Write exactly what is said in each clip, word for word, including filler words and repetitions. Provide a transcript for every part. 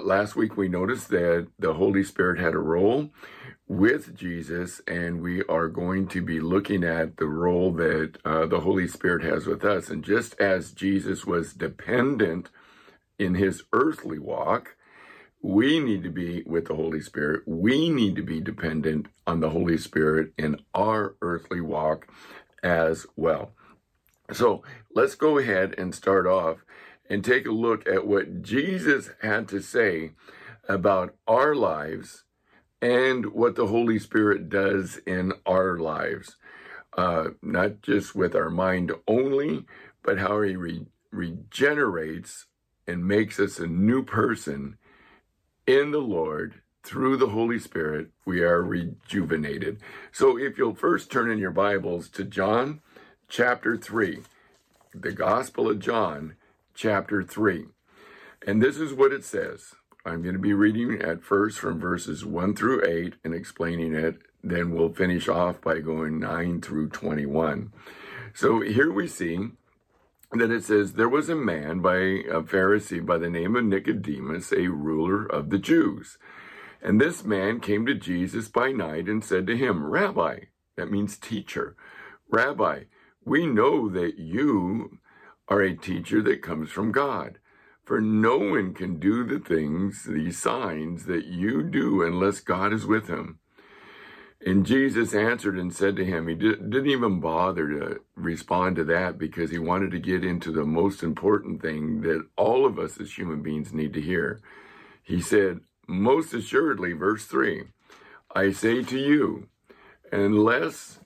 last week we noticed that the Holy Spirit had a role with Jesus, and we are going to be looking at the role that uh, the Holy Spirit has with us. And just as Jesus was dependent in his earthly walk, we need to be with the Holy Spirit. We need to be dependent on the Holy Spirit in our earthly walk as well. So let's go ahead and start off and take a look at what Jesus had to say about our lives and what the Holy Spirit does in our lives. Uh, not just with our mind only, but how he re- regenerates and makes us a new person in the Lord. Through the Holy Spirit, we are rejuvenated. So if you'll first turn in your Bibles to John chapter three, the Gospel of John chapter three. And this is what it says. I'm going to be reading at first from verses one through eight and explaining it. Then we'll finish off by going nine through twenty-one. So here we see that it says, there was a man by a Pharisee by the name of Nicodemus, a ruler of the Jews. And this man came to Jesus by night and said to him, Rabbi, that means teacher, Rabbi, we know that you are a teacher that comes from God. For no one can do the things, these signs that you do unless God is with him. And Jesus answered and said to him, he did, didn't even bother to respond to that because he wanted to get into the most important thing that all of us as human beings need to hear. He said, most assuredly, verse three, I say to you, unless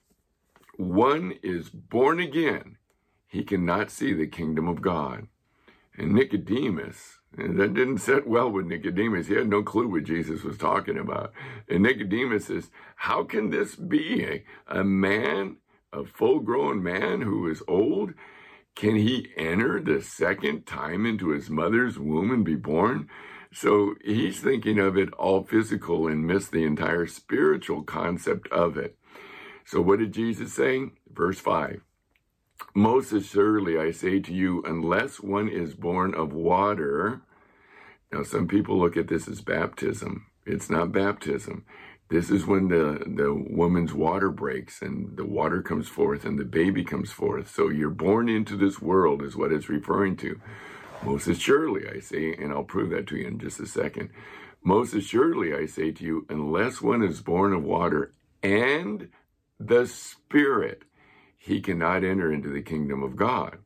one is born again, he cannot see the kingdom of God. And Nicodemus, and that didn't sit well with Nicodemus. He had no clue what Jesus was talking about. And Nicodemus says, how can this be? A, a man, a full-grown man who is old? Can he enter the second time into his mother's womb and be born? So he's thinking of it all physical and missed the entire spiritual concept of it. So what did Jesus say? Verse five. Most assuredly, I say to you, unless one is born of water. Now, some people look at this as baptism. It's not baptism. This is when the, the woman's water breaks and the water comes forth and the baby comes forth. So you're born into this world is what it's referring to. Most assuredly, I say, and I'll prove that to you in just a second. Most assuredly, I say to you, unless one is born of water and the Spirit, he cannot enter into the kingdom of God.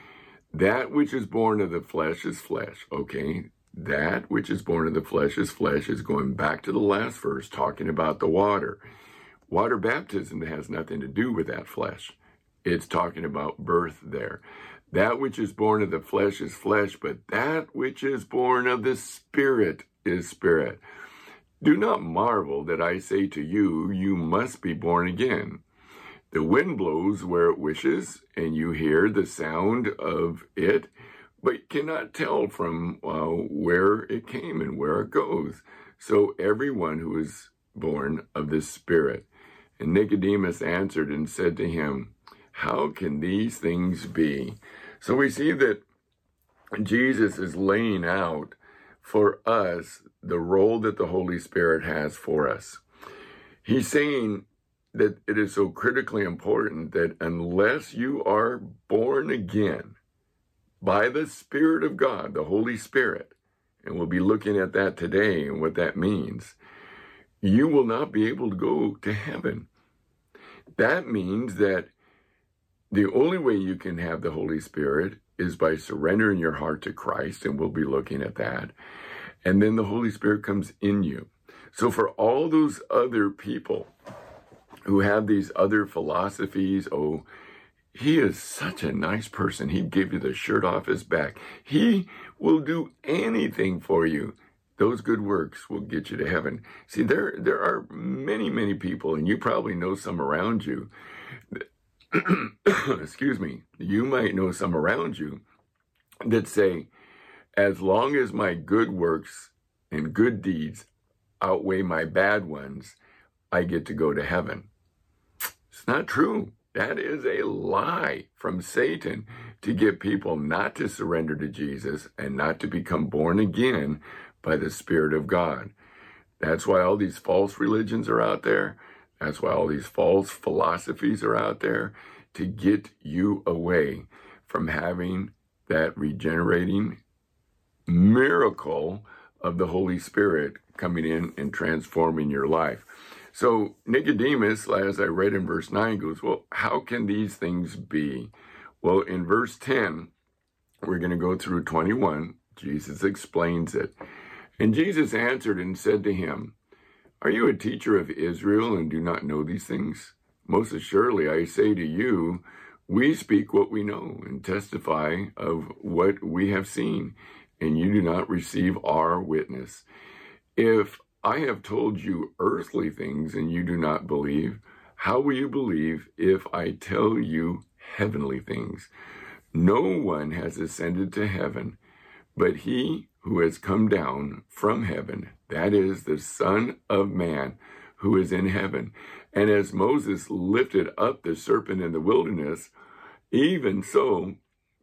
That which is born of the flesh is flesh, okay? That which is born of the flesh is flesh is going back to the last verse, talking about the water. Water baptism has nothing to do with that flesh. It's talking about birth there. That which is born of the flesh is flesh, but that which is born of the Spirit is spirit. Do not marvel that I say to you, you must be born again. The wind blows where it wishes, and you hear the sound of it, but cannot tell from uh, where it came and where it goes. So everyone who is born of the Spirit. And Nicodemus answered and said to him, how can these things be? So we see that Jesus is laying out for us the role that the Holy Spirit has for us. He's saying that it is so critically important that unless you are born again by the Spirit of God, the Holy Spirit, and we'll be looking at that today and what that means, you will not be able to go to heaven. That means that the only way you can have the Holy Spirit is by surrendering your heart to Christ, and we'll be looking at that. And then the Holy Spirit comes in you. So for all those other people who have these other philosophies, oh, he is such a nice person. He'd give you the shirt off his back. He will do anything for you. Those good works will get you to heaven. See, there, there are many, many people, and you probably know some around you. Excuse me. You might know some around you that say, as long as my good works and good deeds outweigh my bad ones, I get to go to heaven. It's not true. That is a lie from Satan to get people not to surrender to Jesus and not to become born again by the Spirit of God. That's why all these false religions are out there. That's why all these false philosophies are out there, to get you away from having that regenerating miracle of the Holy Spirit coming in and transforming your life. So Nicodemus, as I read in verse nine, goes, well, how can these things be? Well, in verse ten, we're going to go through twenty-one. Jesus explains it. And Jesus answered and said to him, are you a teacher of Israel and do not know these things? Most assuredly, I say to you, we speak what we know and testify of what we have seen, and you do not receive our witness. If I have told you earthly things and you do not believe, how will you believe if I tell you heavenly things? No one has ascended to heaven, but he who has come down from heaven, that is the Son of Man who is in heaven. And as Moses lifted up the serpent in the wilderness, even so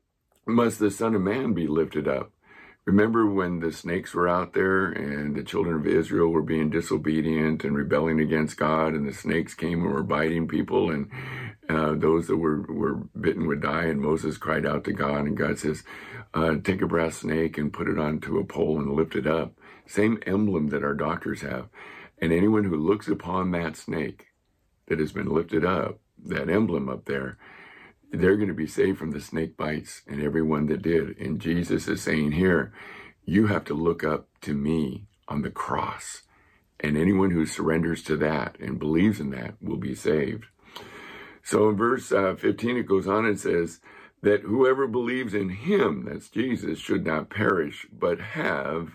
must the Son of Man be lifted up. Remember when the snakes were out there and the children of Israel were being disobedient and rebelling against God, and the snakes came and were biting people, and uh, those that were, were bitten would die, and Moses cried out to God, and God says, uh, take a brass snake and put it onto a pole and lift it up. Same emblem that our doctors have. And anyone who looks upon that snake that has been lifted up, that emblem up there, they're going to be saved from the snake bites, and everyone that did. And Jesus is saying here, you have to look up to me on the cross. And anyone who surrenders to that and believes in that will be saved. So in verse uh, fifteen, it goes on and says that whoever believes in him, that's Jesus, should not perish, but have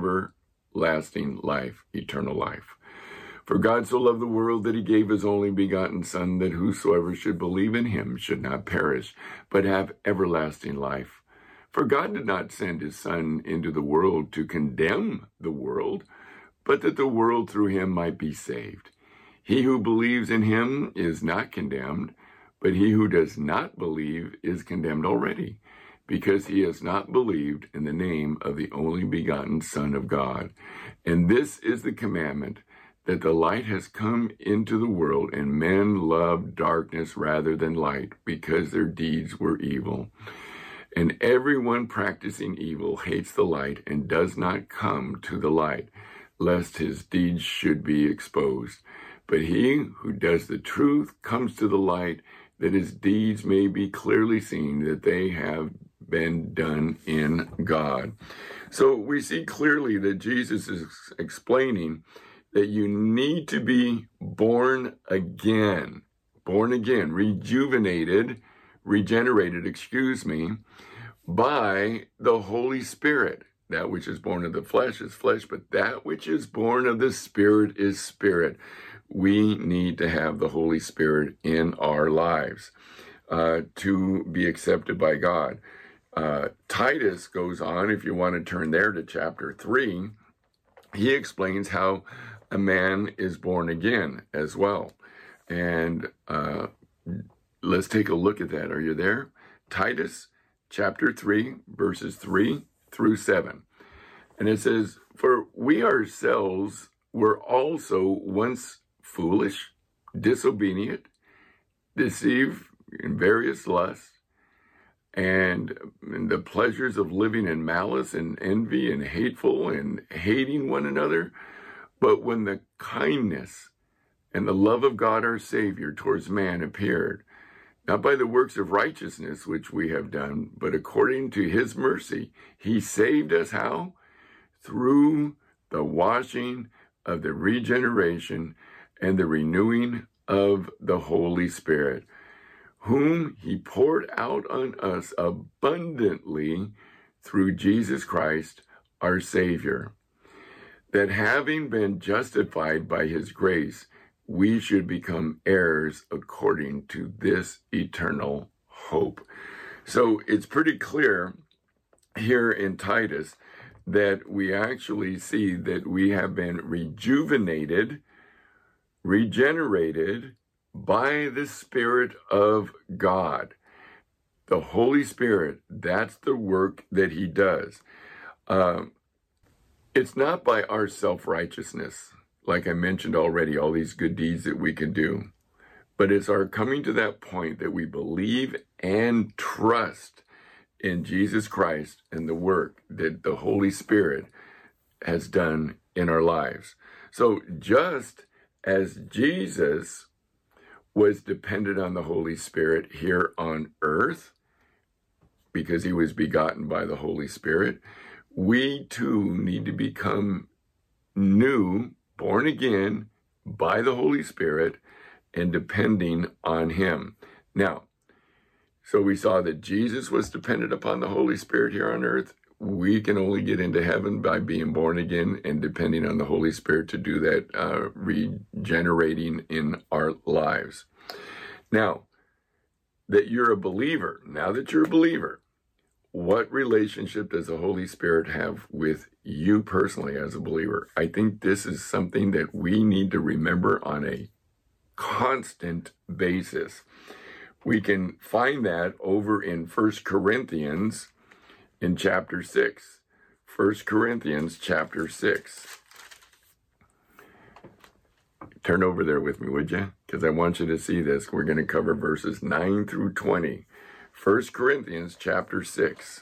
everlasting life, eternal life. For God so loved the world that he gave his only begotten Son, that whosoever should believe in him should not perish, but have everlasting life. For God did not send his Son into the world to condemn the world, but that the world through him might be saved. He who believes in him is not condemned, but he who does not believe is condemned already, because he has not believed in the name of the only begotten Son of God. And this is the commandment, that the light has come into the world, and men loved darkness rather than light, because their deeds were evil. And everyone practicing evil hates the light and does not come to the light, lest his deeds should be exposed. But he who does the truth comes to the light, that his deeds may be clearly seen, that they have been done in God. So we see clearly that Jesus is explaining that you need to be born again, born again, rejuvenated, regenerated, excuse me, by the Holy Spirit. That which is born of the flesh is flesh, but that which is born of the Spirit is spirit. We need to have the Holy Spirit in our lives uh, to be accepted by God. Uh, Titus goes on, if you want to turn there to chapter three, he explains how a man is born again as well. And uh, let's take a look at that. Are you there? Titus chapter three, verses three through seven. And it says, for we ourselves were also once foolish, disobedient, deceived in various lusts, and in the pleasures of living in malice and envy and hateful and hating one another. But when the kindness and the love of God our Savior towards man appeared, not by the works of righteousness which we have done, but according to his mercy, he saved us how? Through the washing of the regeneration and the renewing of the Holy Spirit, whom he poured out on us abundantly through Jesus Christ, our Savior, that having been justified by his grace, we should become heirs according to this eternal hope. So it's pretty clear here in Titus that we actually see that we have been rejuvenated, regenerated by the Spirit of God. The Holy Spirit, that's the work that he does. Um, It's not by our self-righteousness, like I mentioned already, all these good deeds that we can do, but it's our coming to that point that we believe and trust in Jesus Christ and the work that the Holy Spirit has done in our lives. So just as Jesus was dependent on the Holy Spirit here on earth, because he was begotten by the Holy Spirit, we too need to become new, born again by the Holy Spirit and depending on him. Now, so we saw that Jesus was dependent upon the Holy Spirit here on earth. We can only get into heaven by being born again and depending on the Holy Spirit to do that uh, regenerating in our lives. Now, that you're a believer, now that you're a believer, what relationship does the Holy Spirit have with you personally as a believer? I think this is something that we need to remember on a constant basis. We can find that over in First Corinthians in chapter six. First Corinthians chapter six. Turn over there with me, would you? Because I want you to see this. We're going to cover verses nine through twenty. First Corinthians chapter six.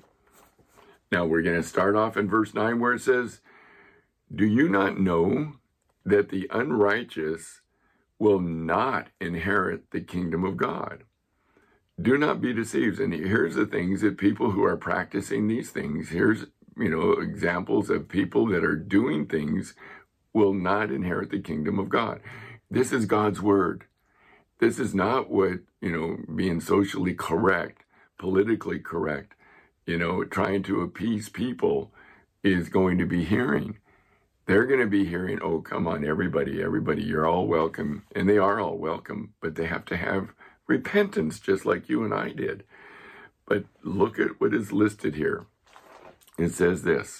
Now we're going to start off in verse nine where it says, "Do you not know that the unrighteous will not inherit the kingdom of God? Do not be deceived." And here's the things that people who are practicing these things, here's, you know, examples of people that are doing things will not inherit the kingdom of God. This is God's word. This is not what, you know, being socially correct, politically correct, you know, trying to appease people is going to be hearing. They're going to be hearing, oh, come on, everybody, everybody, you're all welcome. And they are all welcome, but they have to have repentance just like you and I did. But look at what is listed here. It says this,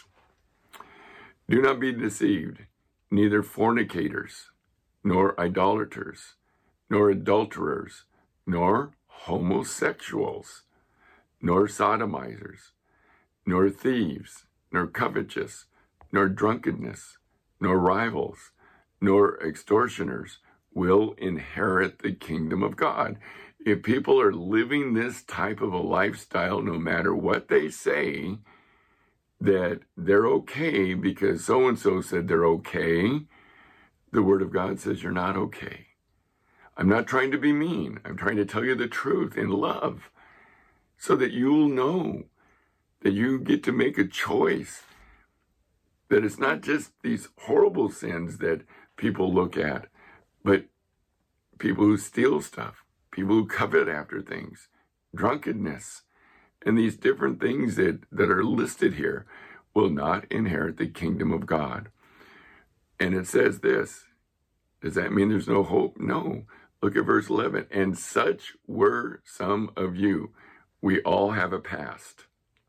"Do not be deceived, neither fornicators, nor idolaters, nor adulterers, nor homosexuals, nor sodomizers, nor thieves, nor covetous, nor drunkenness, nor rivals, nor extortioners will inherit the kingdom of God." If people are living this type of a lifestyle, no matter what they say, that they're okay because so-and-so said they're okay, the Word of God says you're not okay. I'm not trying to be mean. I'm trying to tell you the truth in love so that you'll know that you get to make a choice, that it's not just these horrible sins that people look at, but people who steal stuff, people who covet after things, drunkenness, and these different things that, that are listed here will not inherit the kingdom of God. And it says this. Does that mean there's no hope? No. Look at verse eleven. "And such were some of you." We all have a past.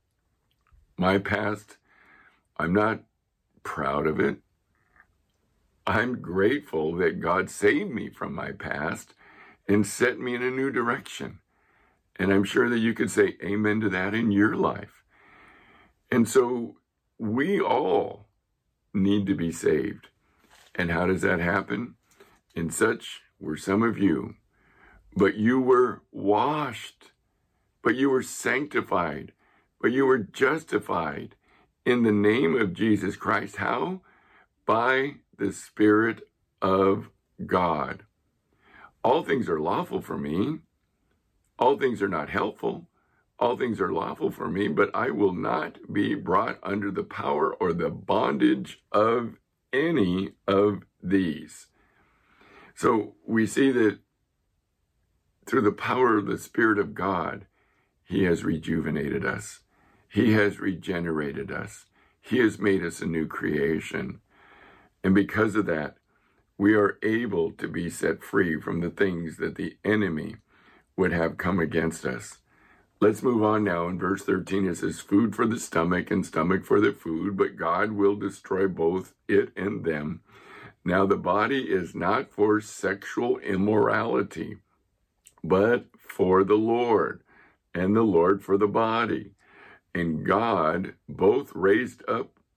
My past, I'm not proud of it. I'm grateful that God saved me from my past and set me in a new direction. And I'm sure that you could say amen to that in your life. And so we all need to be saved. And how does that happen? "And such were some of you, but you were washed, but you were sanctified, but you were justified in the name of Jesus Christ." How? By the Spirit of God. All things are lawful for me. All things are not helpful. All things are lawful for me, but I will not be brought under the power or the bondage of any of these. So we see that through the power of the Spirit of God, he has rejuvenated us. He has regenerated us. He has made us a new creation. And because of that, we are able to be set free from the things that the enemy would have come against us. Let's move on now. In verse thirteen, it says, "Food for the stomach and stomach for the food, but God will destroy both it and them. Now the body is not for sexual immorality, but for the Lord, and the Lord for the body. And God both raised up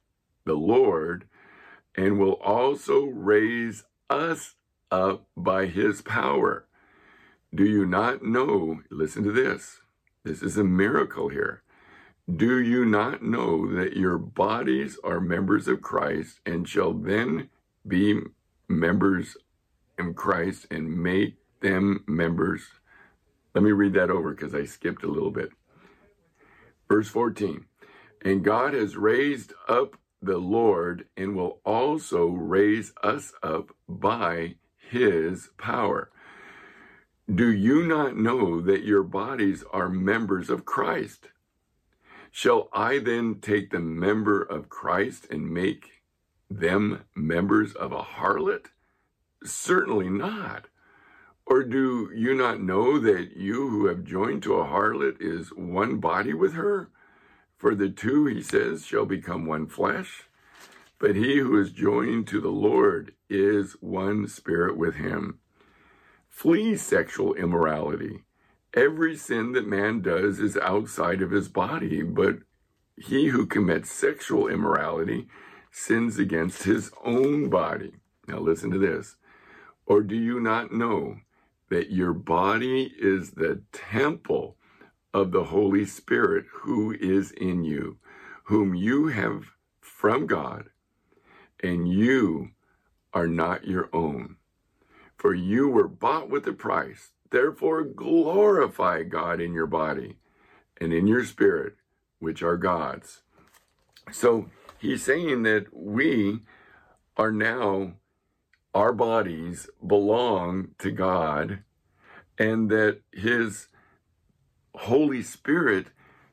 the Lord, and will also raise us up by his power. Do you not know, listen to this, this is a miracle here. Do you not know that your bodies are members of Christ and shall then be members of Christ and make them members? Let me read that over because I skipped a little bit. Verse fourteen, and God has raised up the Lord and will also raise us up by his power. Do you not know that your bodies are members of Christ? Shall I then take the member of Christ and make them members of a harlot? Certainly not. Or do you not know that you who have joined to a harlot is one body with her? For the two, he says, shall become one flesh. But he who is joined to the Lord is one spirit with him. Flee sexual immorality. Every sin that man does is outside of his body, but he who commits sexual immorality sins against his own body. Now listen to this. Or do you not know that your body is the temple of the Holy Spirit who is in you, whom you have from God, and you are not your own? For you were bought with a price. Therefore glorify God in your body and in your spirit, which are God's. So he's saying that we are now, our bodies belong to God, and that his Holy Spirit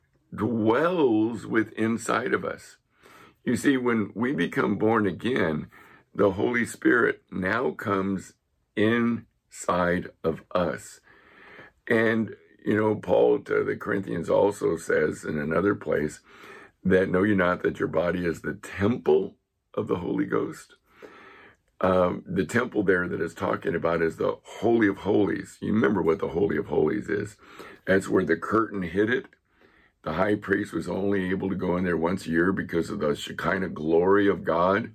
dwells within inside of us. You see, when we become born again, the Holy Spirit now comes inside of us. And, you know, Paul to the Corinthians also says in another place that know you not that your body is the temple of the Holy Ghost. Um, the temple there that is talking about is the Holy of Holies. You remember what the Holy of Holies is. That's where the curtain hid it. The high priest was only able to go in there once a year because of the Shekinah glory of God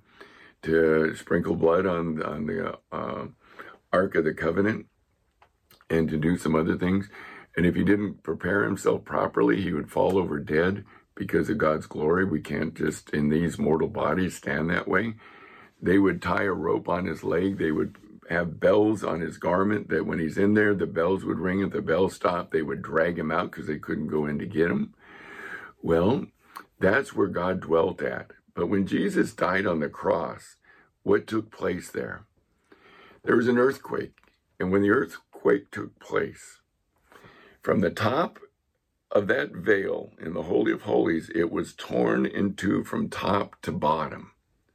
to sprinkle blood on, on the uh, Ark of the Covenant and to do some other things. And if he didn't prepare himself properly, he would fall over dead because of God's glory. We can't just, in these mortal bodies, stand that way. They would tie a rope on his leg. They would have bells on his garment that when he's in there, the bells would ring. If the bells stopped, they would drag him out because they couldn't go in to get him. Well, that's where God dwelt at. But when Jesus died on the cross, what took place there? There was an earthquake. And when the earthquake took place, from the top of that veil in the Holy of Holies, it was torn in two from top to bottom.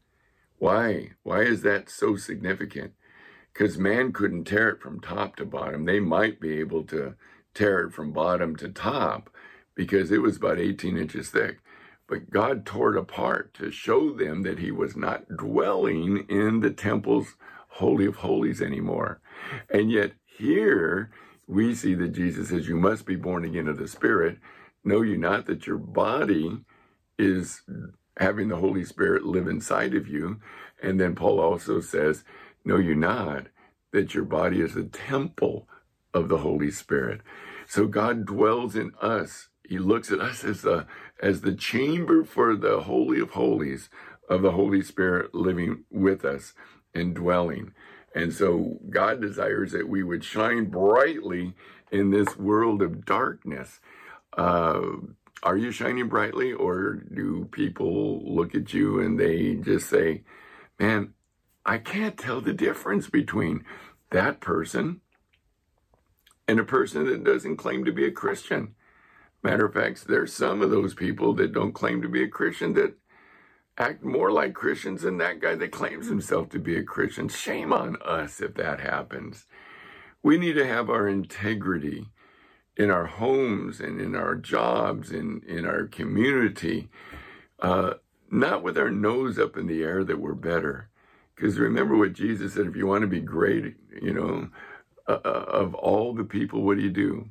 Why? Why is that so significant? Because man couldn't tear it from top to bottom. They might be able to tear it from bottom to top because it was about eighteen inches thick. But God tore it apart to show them that he was not dwelling in the temple's Holy of Holies anymore. And yet here we see that Jesus says, you must be born again of the Spirit. Know you not that your body is having the Holy Spirit live inside of you. And then Paul also says, know you not that your body is a temple of the Holy Spirit. So God dwells in us. He looks at us as the, as the chamber for the Holy of Holies of the Holy Spirit living with us and dwelling. And so God desires that we would shine brightly in this world of darkness. Uh, are you shining brightly, or do people look at you and they just say, man, I can't tell the difference between that person and a person that doesn't claim to be a Christian? Matter of fact, there's some of those people that don't claim to be a Christian that act more like Christians than that guy that claims himself to be a Christian. Shame on us if that happens. We need to have our integrity in our homes and in our jobs and in our community, uh, not with our nose up in the air that we're better. Because remember what Jesus said, if you want to be great, you know, uh, of all the people, what do you do?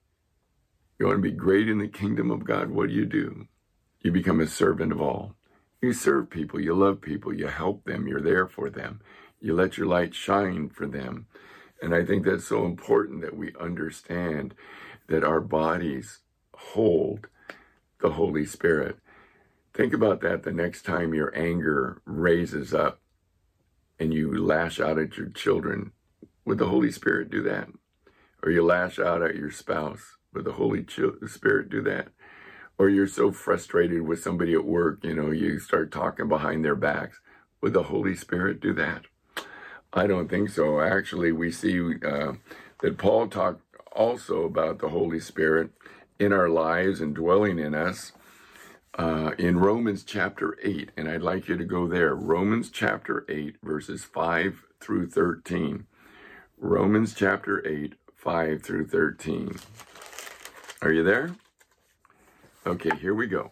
You want to be great in the kingdom of God, what do you do? You become a servant of all. You serve people, you love people, you help them, you're there for them. You let your light shine for them. And I think that's so important that we understand that our bodies hold the Holy Spirit. Think about that the next time your anger raises up and you lash out at your children. Would the Holy Spirit do that? Or you lash out at your spouse. Would the Holy Spirit do that? Or you're so frustrated with somebody at work, you know, you start talking behind their backs. Would the Holy Spirit do that? I don't think so. Actually, we see uh, that Paul talked also about the Holy Spirit in our lives and dwelling in us uh, in Romans chapter eight. And I'd like you to go there. Romans chapter eight, verses five through thirteen. Romans chapter eight, five through thirteen. Are you there? Okay, here we go.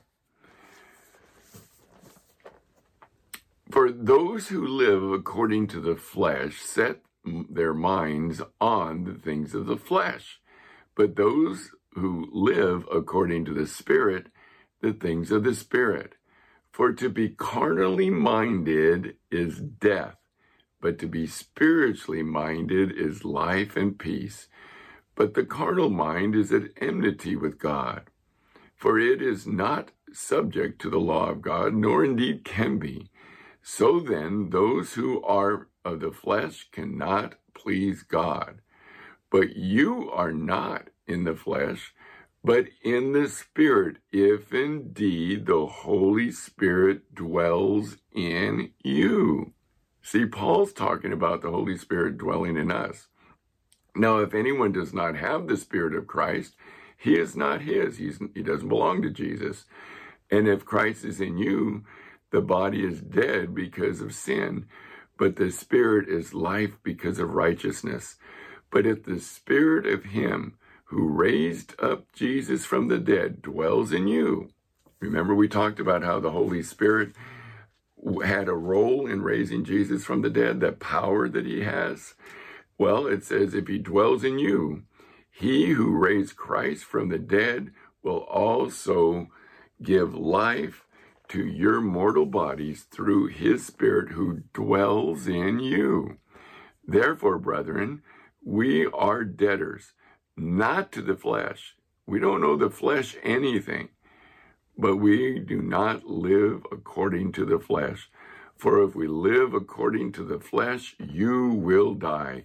For those who live according to the flesh set their minds on the things of the flesh, but those who live according to the Spirit, the things of the Spirit. For to be carnally minded is death, but to be spiritually minded is life and peace. But the carnal mind is at enmity with God, for it is not subject to the law of God, nor indeed can be. So then, those who are of the flesh cannot please God. But you are not in the flesh, but in the Spirit, if indeed the Holy Spirit dwells in you. See, Paul's talking about the Holy Spirit dwelling in us. Now, if anyone does not have the Spirit of Christ, he is not his. He's, he doesn't belong to Jesus. And if Christ is in you, the body is dead because of sin, but the Spirit is life because of righteousness. But if the Spirit of him who raised up Jesus from the dead dwells in you, remember we talked about how the Holy Spirit had a role in raising Jesus from the dead, that power that he has. Well, it says, if he dwells in you, he who raised Christ from the dead will also give life to your mortal bodies through his Spirit who dwells in you. Therefore, brethren, we are debtors, not to the flesh. We don't owe the flesh anything, but we do not live according to the flesh. For if we live according to the flesh, you will die.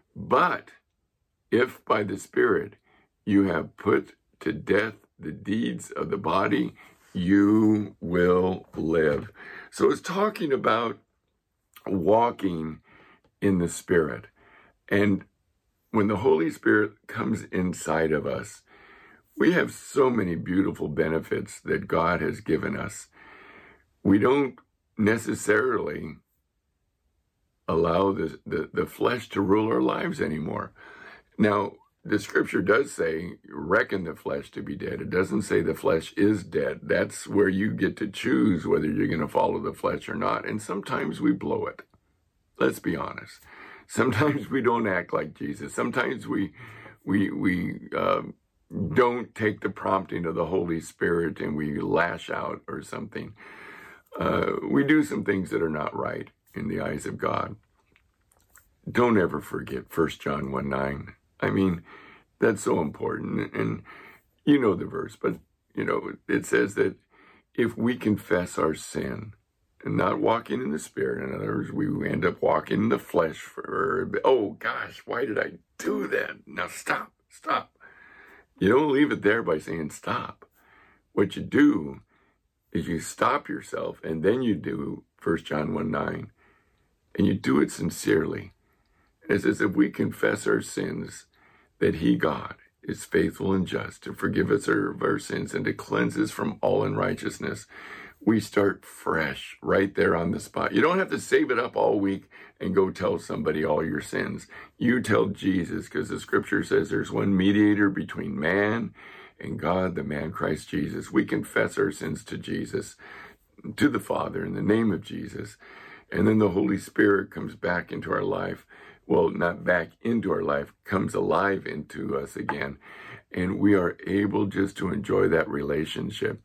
But if by the Spirit you have put to death the deeds of the body, you will live. So it's talking about walking in the Spirit. And when the Holy Spirit comes inside of us, we have so many beautiful benefits that God has given us. We don't necessarily allow the, the, the flesh to rule our lives anymore. Now, the scripture does say, reckon the flesh to be dead. It doesn't say the flesh is dead. That's where you get to choose whether you're going to follow the flesh or not. And sometimes we blow it. Let's be honest. Sometimes we don't act like Jesus. Sometimes we we we uh, don't take the prompting of the Holy Spirit and we lash out or something. Uh, we do some things that are not right in the eyes of God. Don't ever forget First John one nine. I mean, that's so important. And you know the verse, but, you know, it says that if we confess our sin and not walking in the Spirit, in other words, we end up walking in the flesh for, oh gosh, why did I do that? Now stop, stop. You don't leave it there by saying stop. What you do is you stop yourself, and then you do First John one nine, and you do it sincerely. It says, if we confess our sins, that he, God, is faithful and just to forgive us of our sins and to cleanse us from all unrighteousness. We start fresh right there on the spot. You don't have to save it up all week and go tell somebody all your sins. You tell Jesus, because the scripture says there's one mediator between man and God, the man Christ Jesus. We confess our sins to Jesus, to the Father, in the name of Jesus. And then the Holy Spirit comes back into our life. Well, not back into our life, comes alive into us again. And we are able just to enjoy that relationship.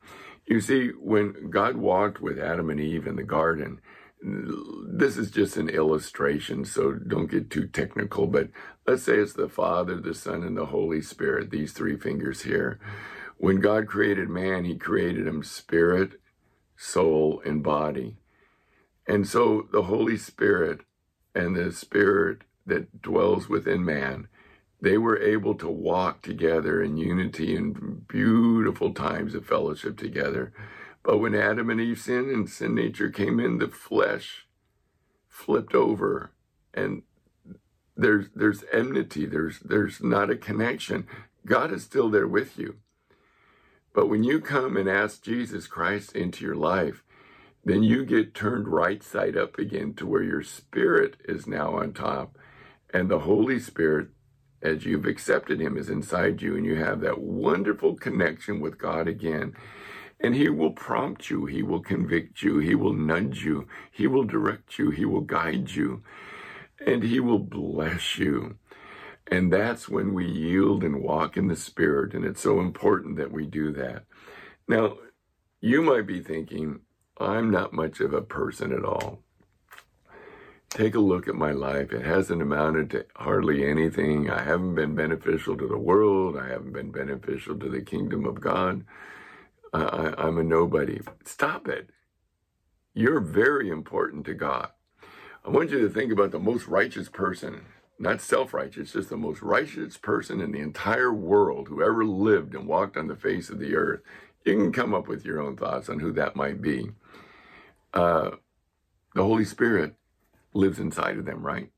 You see, when God walked with Adam and Eve in the garden, this is just an illustration, so don't get too technical, but let's say it's the Father, the Son, and the Holy Spirit, these three fingers here. When God created man, he created him spirit, soul, and body. And so the Holy Spirit and the Spirit that dwells within man, they were able to walk together in unity and beautiful times of fellowship together. But when Adam and Eve sinned and sin nature came in, the flesh flipped over, and there's there's enmity. There's there's not a connection. God is still there with you. But when you come and ask Jesus Christ into your life, then you get turned right side up again to where your spirit is now on top, and the Holy Spirit, as you've accepted him, is inside you, and you have that wonderful connection with God again. And he will prompt you, he will convict you, he will nudge you, he will direct you, he will guide you, and he will bless you. And that's when we yield and walk in the Spirit, and it's so important that we do that. Now, you might be thinking, I'm not much of a person at all. Take a look at my life. It hasn't amounted to hardly anything. I haven't been beneficial to the world. I haven't been beneficial to the kingdom of God. Uh, I, I'm a nobody. Stop it. You're very important to God. I want you to think about the most righteous person, not self-righteous, just the most righteous person in the entire world who ever lived and walked on the face of the earth. You can come up with your own thoughts on who that might be. Uh, the Holy Spirit lives inside of them, right?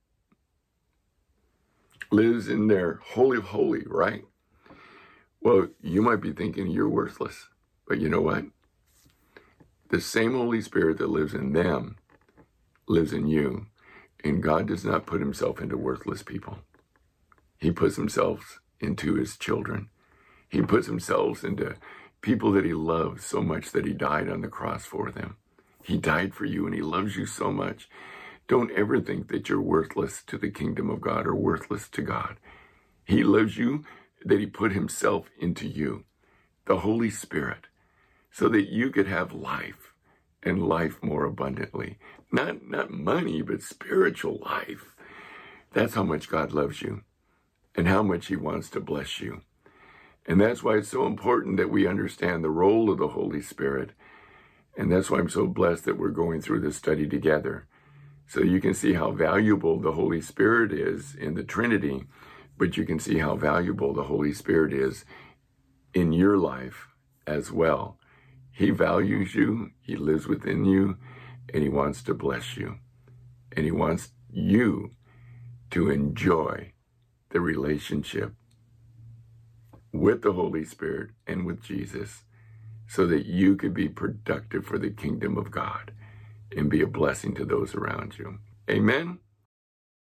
Lives in their holy of holy, right? Well, you might be thinking you're worthless. But you know what? The same Holy Spirit that lives in them lives in you. And God does not put himself into worthless people. He puts himself into his children. He puts himself into people that he loves so much that he died on the cross for them. He died for you, and he loves you so much. Don't ever think that you're worthless to the kingdom of God or worthless to God. He loves you, that he put himself into you, the Holy Spirit, so that you could have life and life more abundantly. Not, not money, but spiritual life. That's how much God loves you and how much he wants to bless you. And that's why it's so important that we understand the role of the Holy Spirit. And that's why I'm so blessed that we're going through this study together. So you can see how valuable the Holy Spirit is in the Trinity, but you can see how valuable the Holy Spirit is in your life as well. He values you, he lives within you, and he wants to bless you. And he wants you to enjoy the relationship with the Holy Spirit and with Jesus so that you could be productive for the kingdom of God and be a blessing to those around you. Amen.